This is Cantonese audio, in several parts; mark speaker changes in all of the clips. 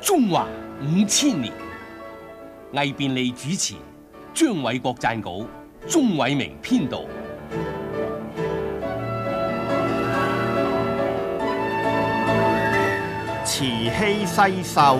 Speaker 1: 中華5000年，魏便利主持，張偉國撰稿，鍾偉明編導。
Speaker 2: 慈禧西秀。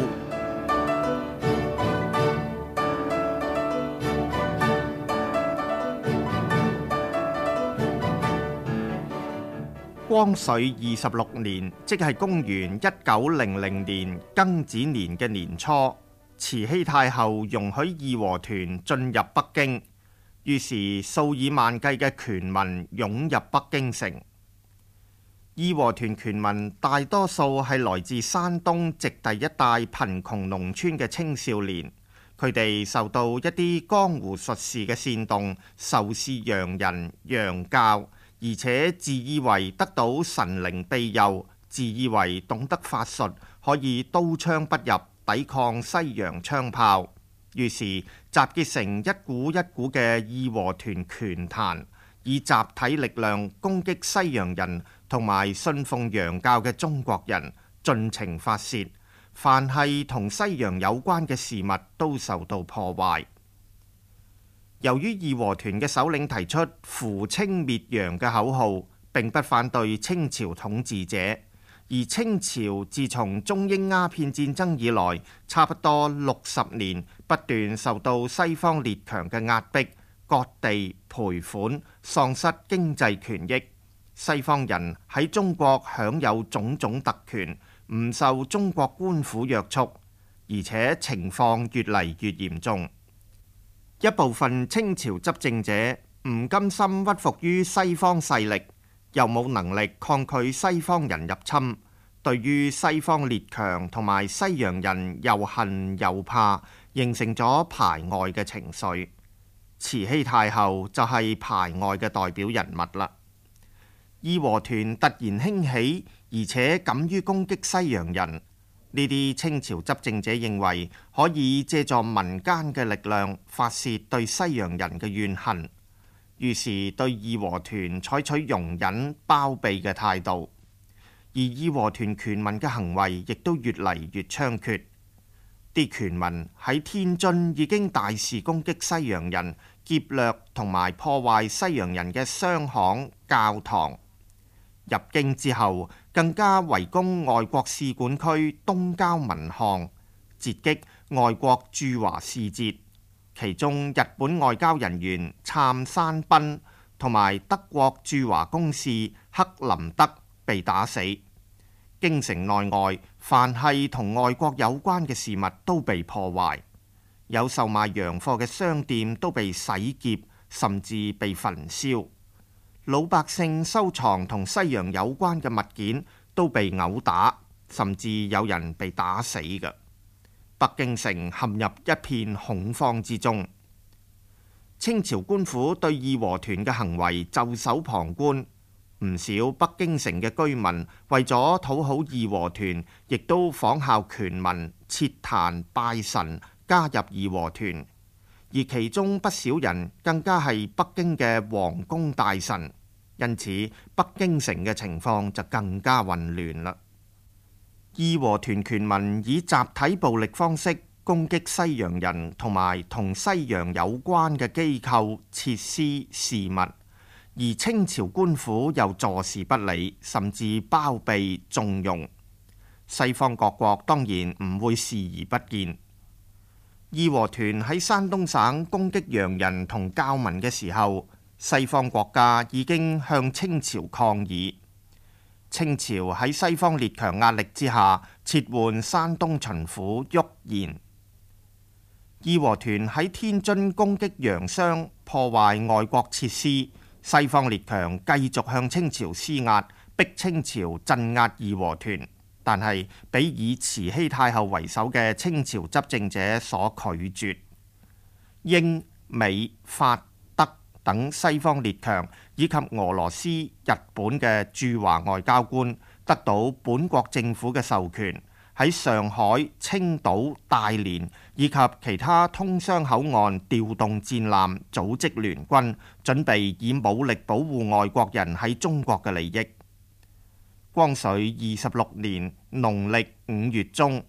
Speaker 2: 光緒26年，即係公元1900年庚子年嘅年初，慈禧太后容許義和團進入北京，於是數以萬計嘅權民湧入北京城。義和團權民大多數係來自山東直隸一帶貧窮農村嘅青少年，佢哋受到一啲江湖術士嘅煽動，受試洋人、洋教，而且自以為得到神靈庇佑，自以為懂得法術，可以刀槍不入抵抗西洋槍炮，於是集結成一股一股嘅義和團權壇，以集體力量攻擊西洋人同埋信奉洋教嘅中國人，盡情發洩，凡係同西洋有關嘅事物都受到破壞。由於義和團嘅首領提出扶清滅洋嘅口號，並不反對清朝統治者，而清朝自從中英鴉片戰爭以來，差不多60年不斷受到西方列強嘅壓迫、割地、賠款、喪失經濟權益。西方人喺中國享有種種特權，唔受中國官府約束，而且情況越嚟越嚴重。一部分清朝執政者唔甘心屈服於西方勢力，又冇能力抗拒西方人入侵，對於西方列強同埋西洋人又恨又怕，形成咗排外嘅情緒。慈禧太后就係排外嘅代表人物啦。義和團突然興起，而且敢於攻擊西洋人。呢啲清朝執政者認為可以借助民間嘅力量發洩對西洋人嘅怨恨，於是對義和團採取容忍包庇嘅態度，而義和團權民嘅行為亦都越嚟越猖獗。啲權民喺天津已經大肆攻擊西洋人，劫掠同埋破壞西洋人嘅商行、教堂。入京之後，更加圍攻外國使館區東交民巷，截擊外國駐華使節，其中日本外交人員杉山彬同埋德國駐華公使克林德被打死。京城內外凡係同外國有關嘅事物都被破壞，有售賣洋貨嘅商店都被洗劫，甚至被焚燒。老百姓收藏同西洋有關嘅物件都被毆打，甚至有人被打死嘅。北京城陷入一片恐慌之中。清朝官府對義和團嘅行為袖手旁觀，唔少北京城嘅居民為咗討好義和團，亦都仿效權民設壇拜神，加入義和團。而其中不少人更加係北京嘅皇宮大臣，因此北京城嘅情況就更加混亂啦。義和團權民以集體暴力方式攻擊西洋人同埋同西洋有關嘅機構、設施、事物，而清朝官府又坐視不理，甚至包庇縱容。西方各國當然唔會視而不見。義和團喺山東省攻擊洋人同教民嘅時候，西方國家已經向清朝抗議。清朝喺西方列強壓力之下，撤換山東巡撫旭賢。義和團喺天津攻擊洋商，破壞外國設施，西方列強繼續向清朝施壓，逼清朝鎮壓義和團。但係俾以慈禧太后為首嘅清朝執政者所拒絕。英、美、法、德等西方列強以及俄羅斯、日本嘅駐華外交官得到本國政府嘅授權，喺上海、青島、大連以及其他通商口岸調動戰艦，組織聯軍，準備以武力保護外國人喺中國嘅利益。光緒26年農曆5月中，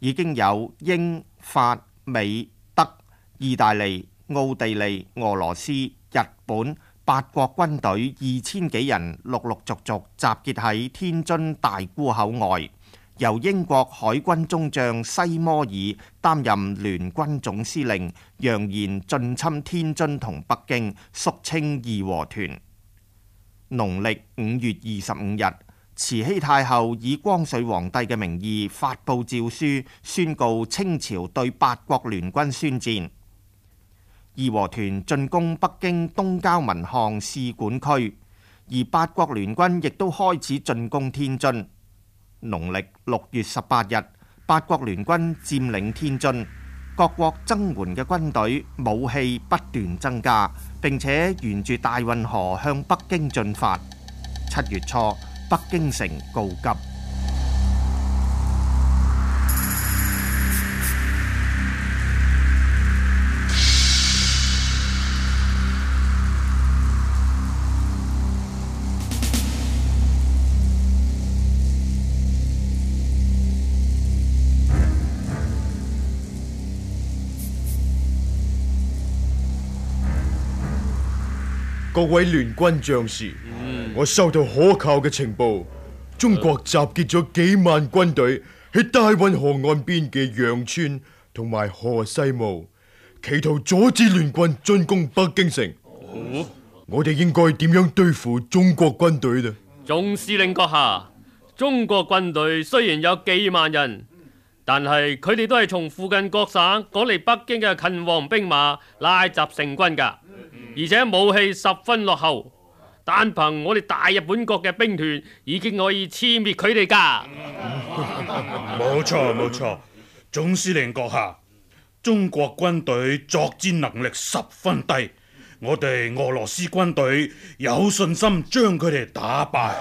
Speaker 2: 已經有英、法、美、德、意大利、奧地利、俄羅斯、日本8國軍隊2000幾人陸陸續續集結喺天津大沽口外，由英國海軍中將西摩爾擔任聯軍總司令，揚言進侵天津同北京，肅清義和團。農曆5月25日，慈禧太后以光緒皇帝嘅名義發布詔書，宣告清朝對8國聯軍宣戰。義和團進攻北京東郊民巷使館區，而8國聯軍亦都開始進攻天津。農曆6月18日，8國聯軍佔領天津，各國增援嘅軍隊武器不斷增加，並且沿住大運河向北京進發。7月初，北京城告急。
Speaker 3: 各位聯軍將士，我收到可靠嘅情報，中國集結咗幾萬軍隊喺大運河岸邊嘅陽村同埋河西墓，企圖阻止聯軍進攻北京城。我哋應該點樣對付中國軍隊呢？
Speaker 4: 總司令閣下，中國軍隊雖然有幾萬人，但係佢哋都係從附近各省趕嚟北京嘅勤王兵馬拉雜成軍㗎。而且武器十分落後，單憑我哋大日本國嘅兵團已經可以殲滅佢哋㗎。
Speaker 5: 冇錯，總司令閣下，中國軍隊作戰能力十分低，我哋俄羅斯軍隊有信心將佢哋打敗。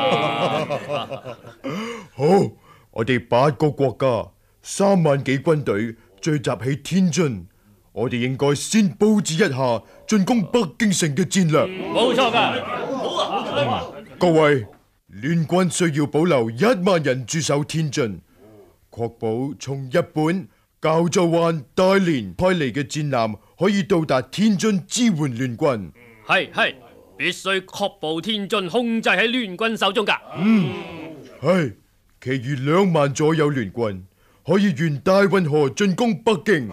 Speaker 3: 好，我哋8個國家3萬幾軍隊聚集喺天津。我哋應該先佈置一下進攻北京城嘅戰略。
Speaker 4: 冇錯㗎。
Speaker 3: 各位，聯軍需要保留1萬人駐守天津，確保從日本、膠州灣、大連開嚟嘅戰艦可以到達天津支援聯軍。
Speaker 4: 係，必須確保天津控制喺聯軍手中㗎。
Speaker 3: 係，其餘2萬左右聯軍可以沿大運河進攻北京。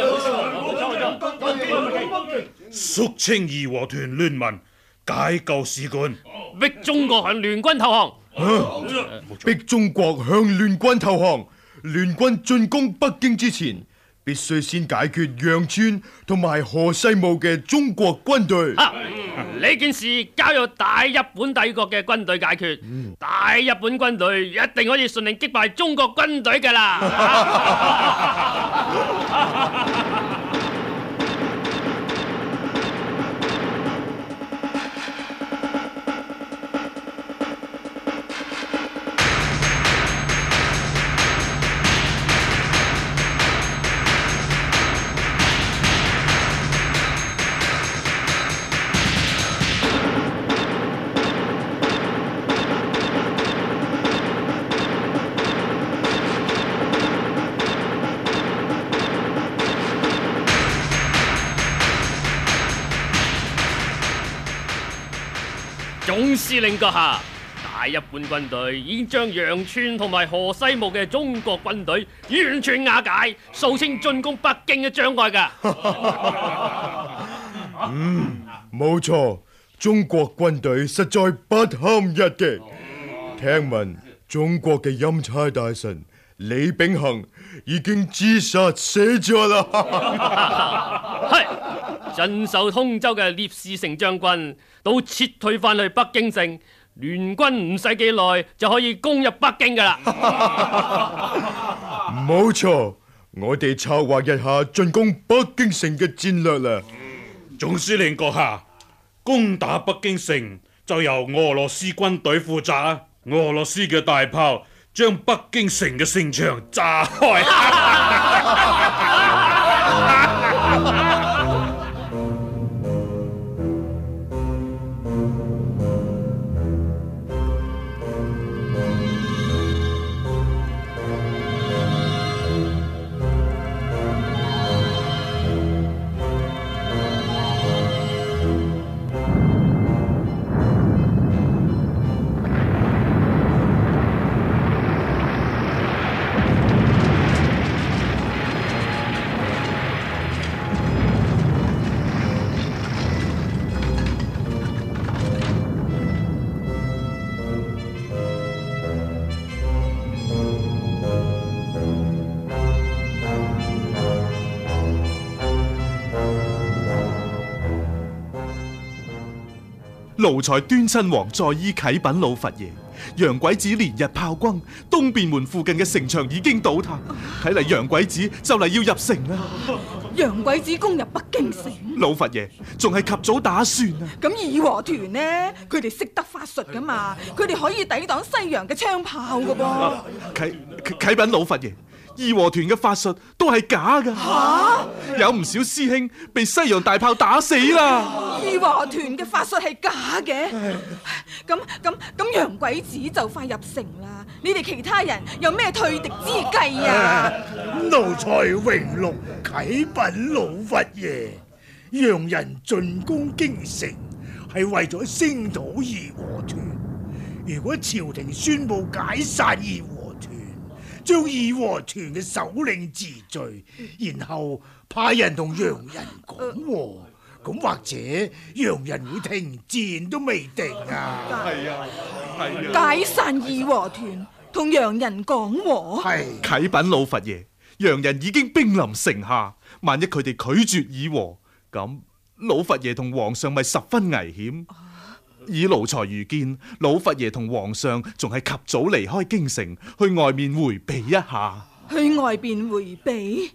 Speaker 5: 肅清義和團聯盟，解救使館，
Speaker 4: 逼中國向聯軍投降。
Speaker 3: 逼中國向聯軍投降。聯軍進攻北京之前，必須先解決陽村同埋河西墓嘅中國軍隊。
Speaker 4: 呢件事交由大日本帝國嘅軍隊解決。大日本軍隊一定可以順利擊敗中國軍隊㗎啦。總司令閣下，大日本軍隊已經將陽村同埋河西墓嘅中國軍隊完全瓦解，掃清進攻北京嘅障礙㗎。
Speaker 3: 冇錯，中國軍隊實在不堪一擊。聽聞中國嘅欽差大臣李秉衡已經自殺死咗啦。
Speaker 4: 係，鎮守通州嘅聶士成將軍都撤退翻去北京城，聯軍唔使幾耐就可以攻入北京噶啦。
Speaker 3: 冇錯，我哋策劃一下進攻北京城嘅戰略啦。
Speaker 5: 總司令閣下，攻打北京城就由俄羅斯軍隊負責啊！俄羅斯嘅大炮將北京城嘅城牆炸開。
Speaker 6: 奴才端親王在意啟稟老佛爺，洋鬼子連日炮轟，東便門附近嘅城牆已經倒塌，睇嚟洋鬼子就嚟要入城啦。
Speaker 7: 洋鬼子攻入北京城，
Speaker 6: 老佛爺仲係及早打算啊！
Speaker 7: 咁義和團呢？佢哋識得法術噶嘛，佢哋可以抵擋西洋嘅槍炮噶噃。
Speaker 6: 啟稟老佛爺，義和團嘅法術都係假噶，有唔少師兄被西洋大炮打死啦。
Speaker 7: 義和團嘅法術係假嘅，咁洋鬼子就快入城啦，你哋其他人有咩退敵之計啊？
Speaker 8: 奴才榮祿啟稟老佛爺，洋人進攻京城係為咗聲討義和團，如果朝廷宣布解散義和團，將義和團嘅首領治罪，然後派人同洋人講和，咁或者洋人會停戰都未定啊！
Speaker 6: 係啊，
Speaker 7: 解散義和團同洋人講和？
Speaker 8: 係
Speaker 6: 啟稟老佛爺，洋人已經兵臨城下，萬一佢哋拒絕議和，咁老佛爺同皇上咪十分危險。以奴才愚見，老佛爺同皇上仲係及早離開京城，去外面回避一下。
Speaker 7: 去外邊回避？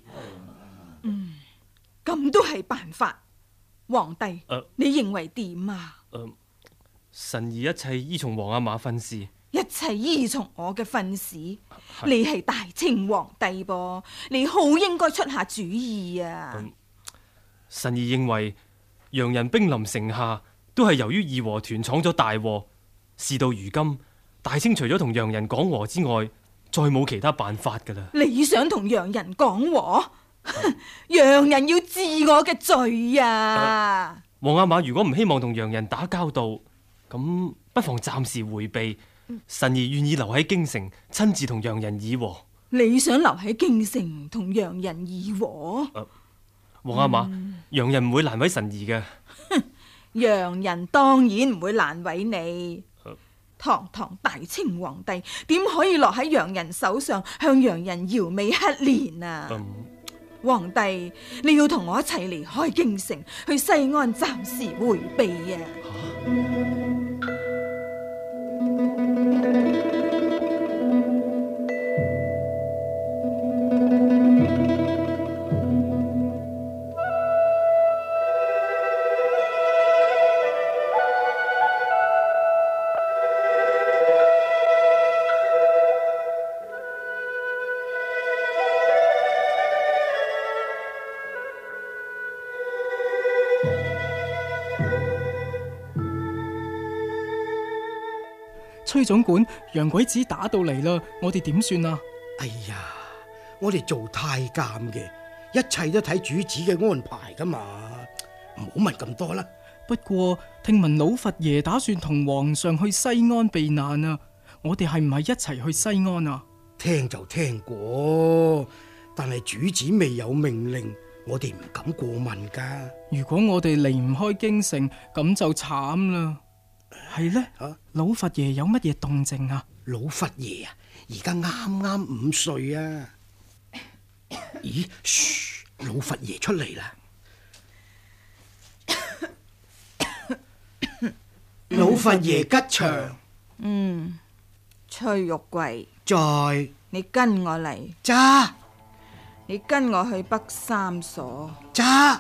Speaker 7: 咁都係辦法。皇帝，你認為點啊？
Speaker 4: 臣兒一切依從皇阿瑪訓示。
Speaker 7: 一切依從我嘅訓示。你係大清皇帝噃，你好應該出下主意啊！
Speaker 4: 臣兒認為洋人兵臨城下，都係由於義和團闖咗大禍。事到如今，大清除咗同洋人講和之外，再冇其他辦法噶啦。
Speaker 7: 你想同洋人講和？洋人要治我嘅罪啊！
Speaker 4: 皇阿瑪如果唔希望同洋人打交道，咁不妨暫時回避。臣兒願意留喺京城，親自同洋人議和。
Speaker 7: 你想留喺京城同洋人議和？
Speaker 4: 皇阿瑪，洋人唔會難為臣兒嘅。
Speaker 7: 洋人當然唔會難為你。堂堂大清皇帝，點可以落喺洋人手上，向洋人搖尾乞憐啊！皇帝，你要同我一齊離開京城，去西安暫時回避啊！
Speaker 9: 崔總管，洋鬼子打到嚟啦，我哋點算啊？
Speaker 8: 哎呀，我哋做太監嘅，一切都睇主子嘅安排噶嘛，唔好問咁多啦。
Speaker 9: 不過聽聞老佛爺打算同皇上去西安避難啊，我哋係唔係一齊去西安啊？
Speaker 8: 聽就聽過，但係主子未有命令，我哋唔敢過問噶。
Speaker 9: 如果我哋離唔開京城，咁就慘啦。係呢？老佛爺有乜嘢動靜啊？
Speaker 8: 老佛爺啊，而家啱啱5歲啊！咦，噓，老佛爺出嚟啦！老佛爺吉祥。
Speaker 7: 崔玉貴，
Speaker 8: 在。
Speaker 7: 你跟我嚟。
Speaker 8: 揸。
Speaker 7: 你跟我去北三所。
Speaker 8: 揸。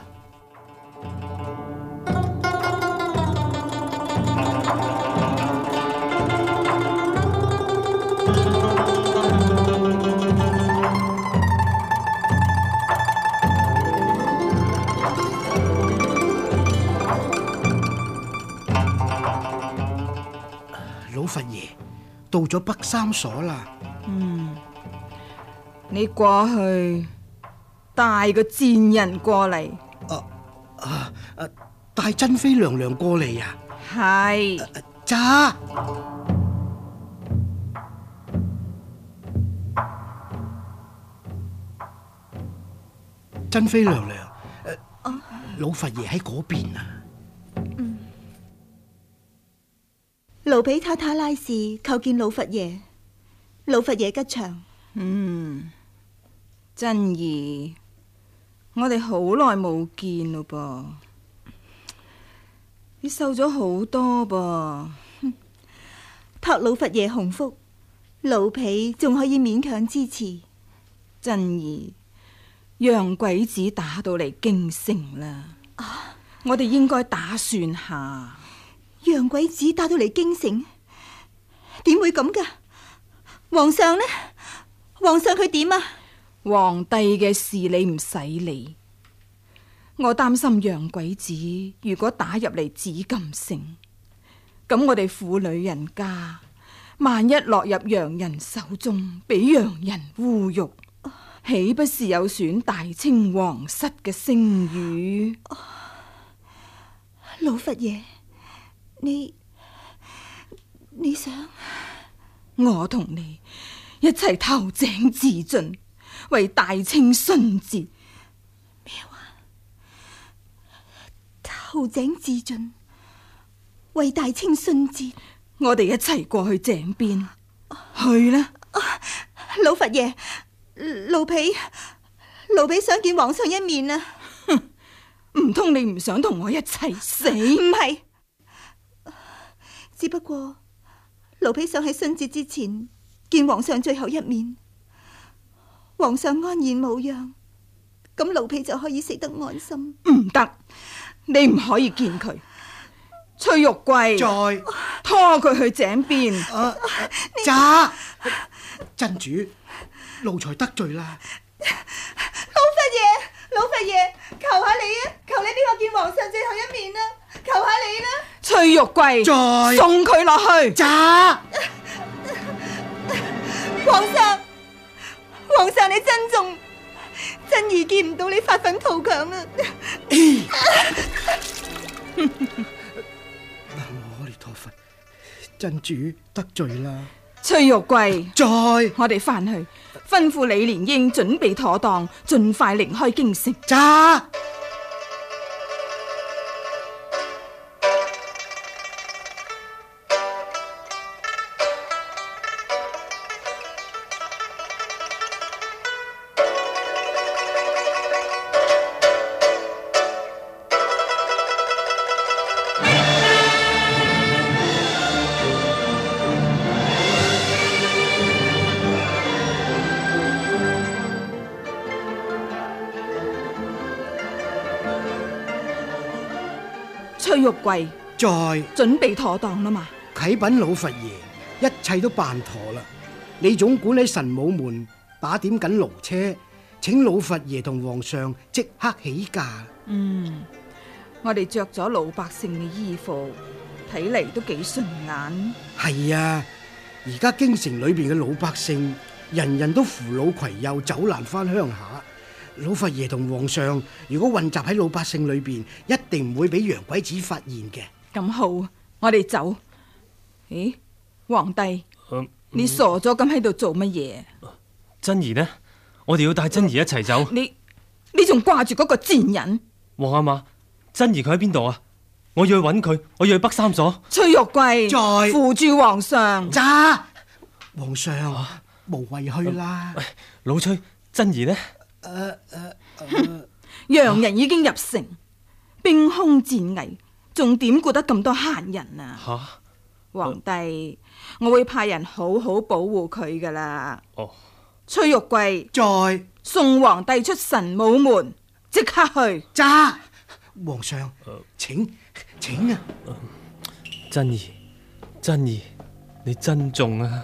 Speaker 8: 老佛爺到咗北三所啦。
Speaker 7: 你過去帶個賤人過嚟。
Speaker 8: 帶珍妃娘娘過嚟啊？
Speaker 7: 係。
Speaker 8: 揸。珍妃娘娘，老佛爺喺嗰邊啊。
Speaker 10: 奴婢太太拉氏叩見老佛爺。老佛爺吉祥。
Speaker 7: 珍兒，我哋好耐冇見咯噃。 你瘦咗好多噃。
Speaker 10: 託老佛爺洪福，老婢仲可以勉強支持。
Speaker 7: 珍兒，洋鬼子打到嚟京城啦，我哋應該打算下。
Speaker 10: 洋鬼子打到嚟京城，點會咁噶？皇上呢？皇上佢點啊？
Speaker 7: 皇帝嘅事你唔使理，我擔心洋鬼子如果打入嚟紫禁城，咁我哋婦女人家萬一落入洋人手中，俾洋人侮辱，豈不是有損大清皇室嘅聲譽？
Speaker 10: 老佛爺，你想
Speaker 7: 我同你一齊投井自盡，為大清殉節。
Speaker 10: 咩話？投井自盡，為大清殉節？
Speaker 7: 我哋一齊過去井邊去啦！
Speaker 10: 老佛爺，奴婢想見皇上一面啊！
Speaker 7: 唔通你唔想同我一齊死？
Speaker 10: 唔係，只不過奴婢想喺殉節之前見皇上最後一面。皇上安然無恙，咁奴婢就可以死得安心。
Speaker 7: 唔得，你唔可以見佢。崔玉貴，
Speaker 11: 在
Speaker 7: 拖佢去井邊。
Speaker 11: 喳，真主，奴才得罪啦。
Speaker 10: 老佛爺，求下你啊！求你俾我見皇上最後一面啊！求下你啦！
Speaker 7: 崔玉貴，
Speaker 11: 在
Speaker 7: 送佢落去。
Speaker 11: 喳，
Speaker 10: 皇上你珍重，珍兒見唔到你發奮圖強啊！
Speaker 11: 南無阿彌陀佛，真主得罪啦。
Speaker 7: 崔玉貴，
Speaker 11: 在
Speaker 7: 我哋翻去吩咐李蓮英準備妥當，盡快離開京城。
Speaker 11: 喳。
Speaker 7: 崔玉貴，
Speaker 11: 在
Speaker 7: 準備妥當啦嘛？
Speaker 11: 啟稟老佛爺，一切都辦妥啦。李總管喺神武門打點緊驢車，請老佛爺同皇上即刻起駕。
Speaker 7: 我哋着咗老百姓嘅衣服，睇嚟都幾順眼。
Speaker 11: 係啊，而家京城裏邊嘅老百姓，人人都扶老攜幼走難翻鄉下。老佛爺同皇上如果混雜喺老百姓裏邊，一定唔會俾洋鬼子發現嘅。
Speaker 7: 咁好，我哋走。咦，皇帝，你傻咗咁喺度做乜嘢？
Speaker 12: 珍兒呢？我哋要帶珍兒一齊走。
Speaker 7: 你仲掛住嗰個賤人？
Speaker 12: 皇阿瑪，珍兒佢喺邊度啊？我要去揾佢，我要去北三所。
Speaker 7: 崔玉貴，
Speaker 11: 在
Speaker 7: 扶住皇上。
Speaker 11: 喳，皇上無謂去啦。
Speaker 12: 老崔，珍兒呢？
Speaker 7: 洋人已經入城，兵凶戰危，仲點顧得咁多閒人啊？皇帝，我會派人好好保護佢噶啦。崔玉貴，
Speaker 11: 在
Speaker 7: 送皇帝出神武門，即刻去。
Speaker 11: 喳，皇上，請啊！
Speaker 12: 珍兒，你珍重啊！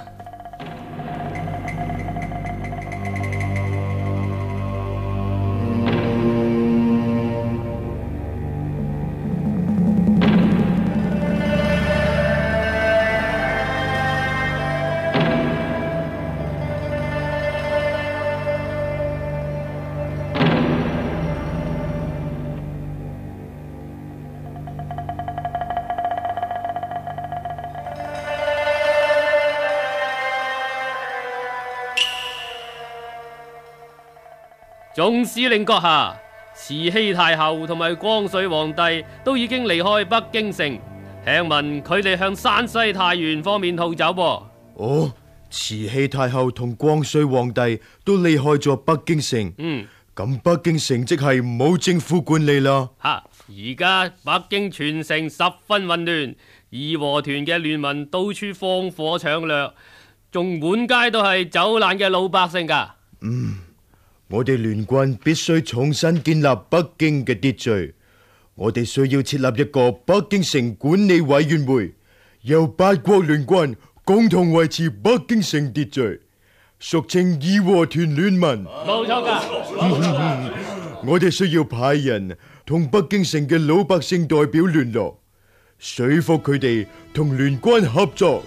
Speaker 4: 總司令閣下，慈禧太后同埋光緒皇帝都已經離開北京城，聽聞佢哋向山西太原方面逃走噃。
Speaker 3: 慈禧太后同光緒皇帝都離開咗北京城。 咁北京城即係冇政府管理啦。
Speaker 4: 而家北京全城十分混亂，義和團嘅聯民到處放火搶掠，仲滿街都係走難嘅老百姓噶。
Speaker 3: 我哋聯軍必須重新建立北京嘅秩序。我哋需要設立一個北京城管理委員會，由8國聯軍共同維持北京城秩序，俗稱義和團聯盟。
Speaker 4: 冇錯噶。
Speaker 3: 我哋需要派人同北京城嘅老百姓代表聯絡，說服佢哋同聯軍合作。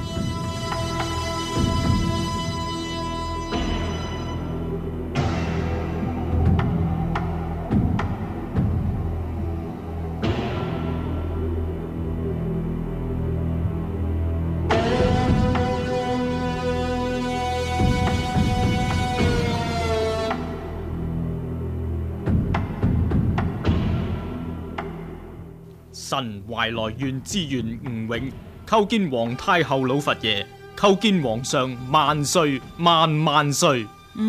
Speaker 13: 臣懷來縣知縣吳永叩見皇太后老佛爺，叩見皇上萬歲萬萬歲。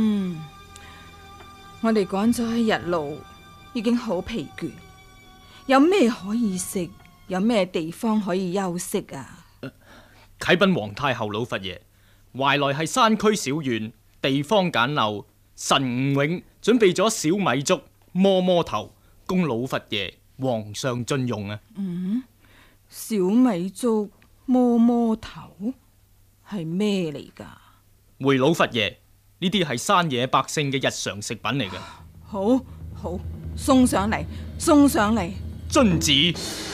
Speaker 7: 我哋趕咗一日路，已經好疲倦，有咩可以食？有咩地方可以休息啊？
Speaker 13: 啟稟皇太后老佛爺，懷來係山區小縣，地方簡陋，臣吳永準備咗小米粥、摸摸頭，供老佛爺皇上進用啊！
Speaker 7: 小米粥、摸摸頭係咩嚟噶？
Speaker 13: 回老佛爺，呢啲係山野百姓嘅日常食品嚟嘅。
Speaker 7: 好，好，送上嚟，送上嚟。
Speaker 13: 遵旨。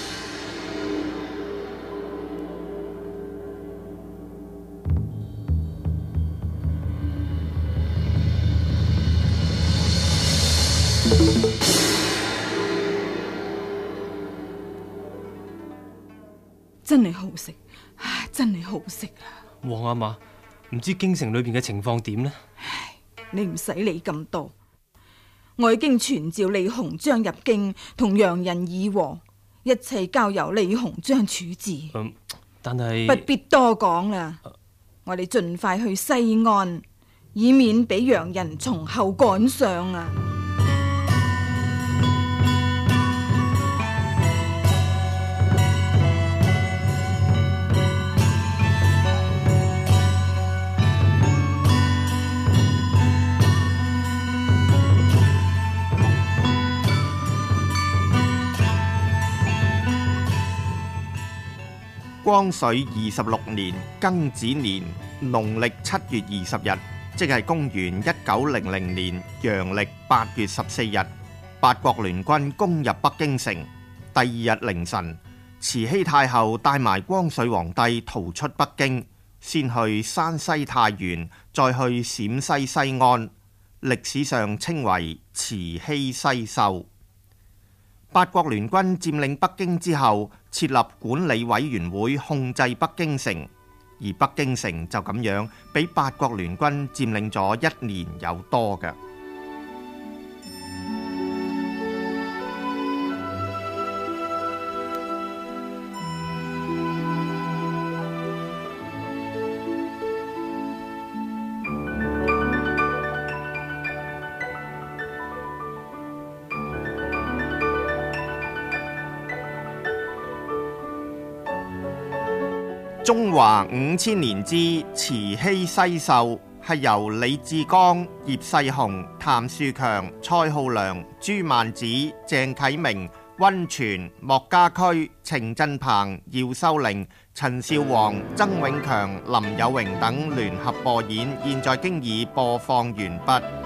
Speaker 7: 真係好食，真係好食啊！
Speaker 12: 皇阿瑪，唔知京城裏邊嘅情況點呢？
Speaker 7: 你唔使理咁多，我已經傳召李鴻章入京同洋人議和，一切交由李鴻章處置。
Speaker 12: 但係
Speaker 7: 不必多講啦，我哋盡快去西安，以免俾洋人從後趕上啊！
Speaker 2: 光緒26年庚子年農曆7月20日，即係公元1900年陽曆8月14日，8國聯軍攻入北京城。第二日凌晨，慈禧太后帶埋光緒皇帝逃出北京，先去山西太原，再去陝西西安，歷史上稱為慈禧西收。8國聯軍佔領北京之後，設立管理委員會控制北京城，而北京城就咁樣俾8國聯軍佔領咗1年有多嘅。中華5000年之慈禧西繡係由李志剛、葉世雄、譚樹強、蔡浩良、朱萬子、鄭啟明、溫泉、莫家駒、程振鵬、姚秀玲、陳少皇、曾永強、林有榮等聯合播演，現在經已播放完畢。